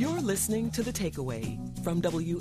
You're listening to The Takeaway from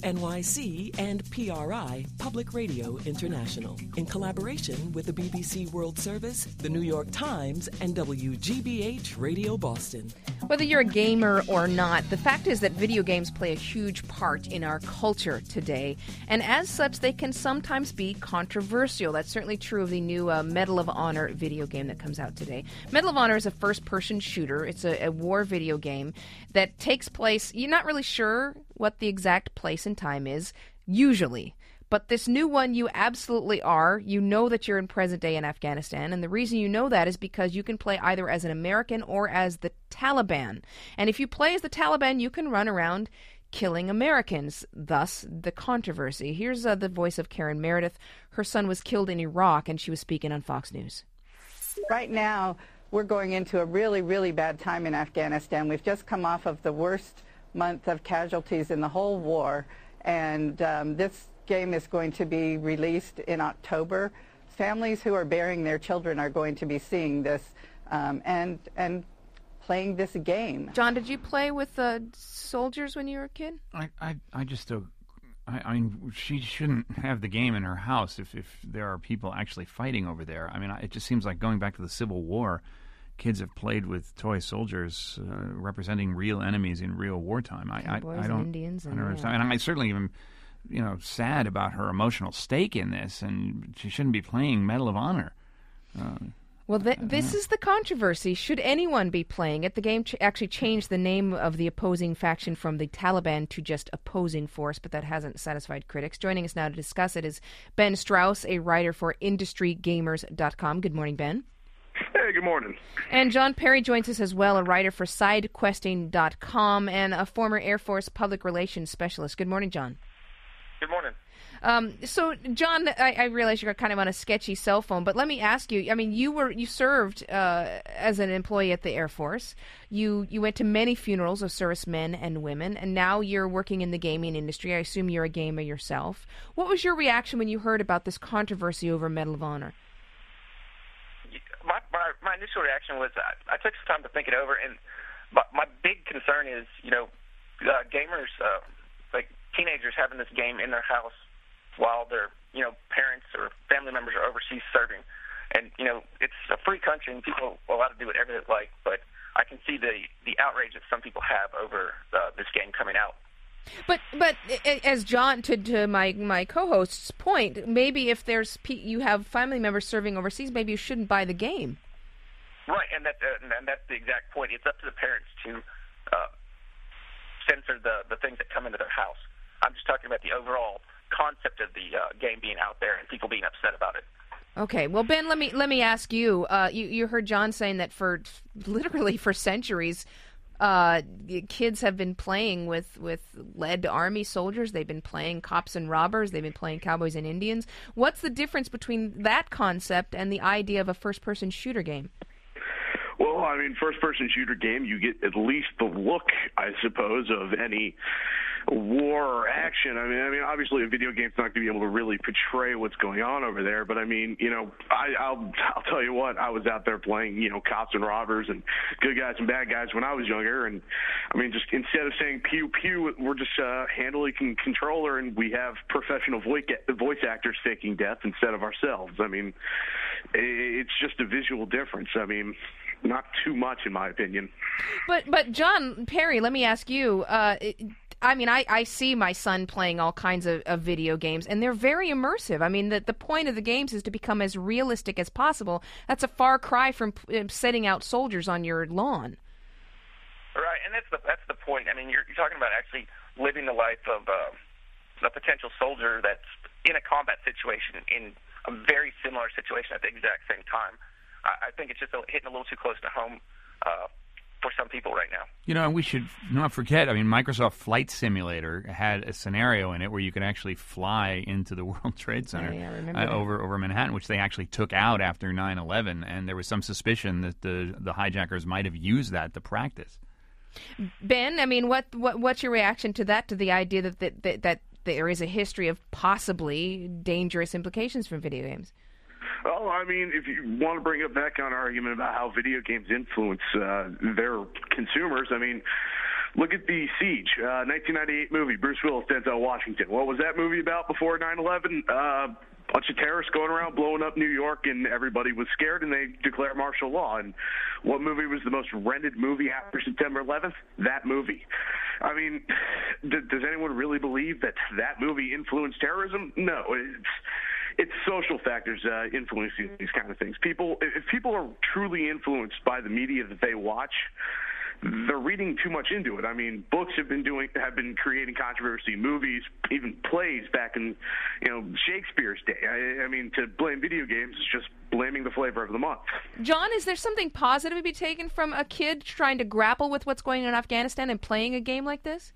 WNYC and PRI, Public Radio International, in collaboration with the BBC World Service, the New York Times, and WGBH Radio Boston. Whether you're a gamer or not, the fact is that video games play a huge part in our culture today, and as such, they can sometimes be controversial. That's certainly true of the new Medal of Honor video game that comes out today. Medal of Honor is a first-person shooter. It's a war video game that takes place, you're not really sure what the exact place and time is, usually. But this new one, you absolutely are. You know that you're in present day in Afghanistan, and the reason you know that is because you can play either as an American or as the Taliban. And if you play as the Taliban, you can run around killing Americans, thus the controversy. Here's the voice of Karen Meredith. Her son was killed in Iraq, and she was speaking on Fox News. Right now, we're going into a really, really bad time in Afghanistan. We've just come off of the worst month of casualties in the whole war, and this game is going to be released in October. Families who are bearing their children are going to be seeing this and playing this game. John, did you play with soldiers when you were a kid? I just don't. I mean, she shouldn't have the game in her house if there are people actually fighting over there. I mean, it just seems like going back to the Civil War, kids have played with toy soldiers representing real enemies in real wartime. I don't understand. And I certainly am, sad about her emotional stake in this, and she shouldn't be playing Medal of Honor. Well, this is the controversy. Should anyone be playing it? The game actually changed the name of the opposing faction from the Taliban to just Opposing Force, but that hasn't satisfied critics. Joining us now to discuss it is Ben Strauss, a writer for IndustryGamers.com. Good morning, Ben. Hey, good morning. And John Perry joins us as well, a writer for SideQuesting.com and a former Air Force public relations specialist. Good morning, John. Good morning. So, John, I realize you're kind of on a sketchy cell phone, but let me ask you. I mean, you served as an employee at the Air Force. You went to many funerals of servicemen and women, and now you're working in the gaming industry. I assume you're a gamer yourself. What was your reaction when you heard about this controversy over Medal of Honor? My initial reaction was I took some time to think it over, and my big concern is, gamers, like teenagers having this game in their house while their, parents or family members are overseas serving. And, it's a free country and people are allowed to do whatever they like, but I can see the outrage that some people have over this game coming out. But as John, to my co-host's point, maybe if you have family members serving overseas, maybe you shouldn't buy the game. Right, and that's the exact point. It's up to the parents to censor the things that come into their house. I'm just talking about the overall concept of the game being out there and people being upset about it. Okay, well, Ben, let me ask you. You heard John saying that for centuries, kids have been playing with lead army soldiers. They've been playing cops and robbers. They've been playing cowboys and Indians. What's the difference between that concept and the idea of a first-person shooter game? Well, I mean, first-person shooter game, you get at least the look, I suppose, of any war or action. I mean, obviously, a video game's not going to be able to really portray what's going on over there. But I mean, I'll tell you what, I was out there playing, cops and robbers and good guys and bad guys when I was younger. And I mean, just instead of saying pew pew, we're just handling controller, and we have professional voice actors faking death instead of ourselves. I mean, it's just a visual difference. I mean, not too much, in my opinion. But John Perry, let me ask you. I see my son playing all kinds of video games, and they're very immersive. I mean, the point of the games is to become as realistic as possible. That's a far cry from setting out soldiers on your lawn. Right, and that's the point. I mean, you're talking about actually living the life of a potential soldier that's in a combat situation, in a very similar situation at the exact same time. I think it's just hitting a little too close to home for some people right now. And we should not forget, I mean, Microsoft Flight Simulator had a scenario in it where you could actually fly into the World Trade Center over Manhattan, which they actually took out after 9/11, and there was some suspicion that the hijackers might have used that to practice. Ben, I mean, what's your reaction to that, to the idea that there is a history of possibly dangerous implications from video games? Well, I mean, if you want to bring it back on our argument about how video games influence their consumers, I mean, Look at The Siege, 1998 movie, Bruce Willis, Denzel Washington. What was that movie about before 9/11? Bunch of terrorists going around blowing up New York, and everybody was scared, and they declared martial law. And what movie was the most rented movie after September 11th? That movie. I mean, does anyone really believe that movie influenced terrorism? No. It's social factors influencing these kind of things. If people are truly influenced by the media that they watch, they're reading too much into it. I mean, books have been creating controversy, movies, even plays back in, Shakespeare's day. I mean, to blame video games is just blaming the flavor of the month. John, is there something positive to be taken from a kid trying to grapple with what's going on in Afghanistan and playing a game like this?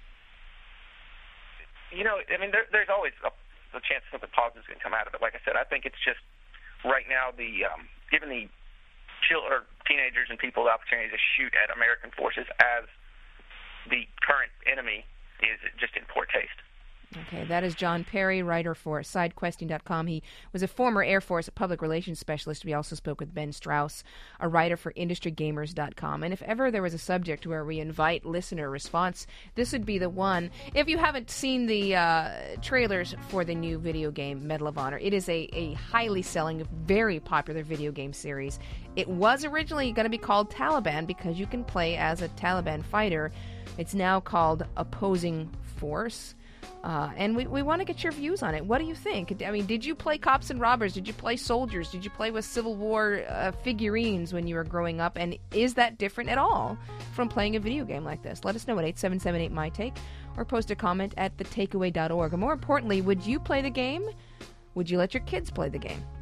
I mean, there's always a chance something positive is going to come out of it. Like I said, I think it's just right now given the teenagers and people the opportunity to shoot at American forces as the current enemy is just in poor taste. Okay, that is John Perry, writer for SideQuesting.com. He was a former Air Force public relations specialist. We also spoke with Ben Strauss, a writer for IndustryGamers.com. And if ever there was a subject where we invite listener response, this would be the one. If you haven't seen the trailers for the new video game, Medal of Honor, it is a highly selling, very popular video game series. It was originally going to be called Taliban because you can play as a Taliban fighter. It's now called Opposing Force. And we want to get your views on it. What do you think? I mean, did you play cops and robbers? Did you play soldiers? Did you play with Civil War figurines when you were growing up? And is that different at all from playing a video game like this? Let us know at 877-8MyTake or post a comment at thetakeaway.org. And more importantly, would you play the game? Would you let your kids play the game?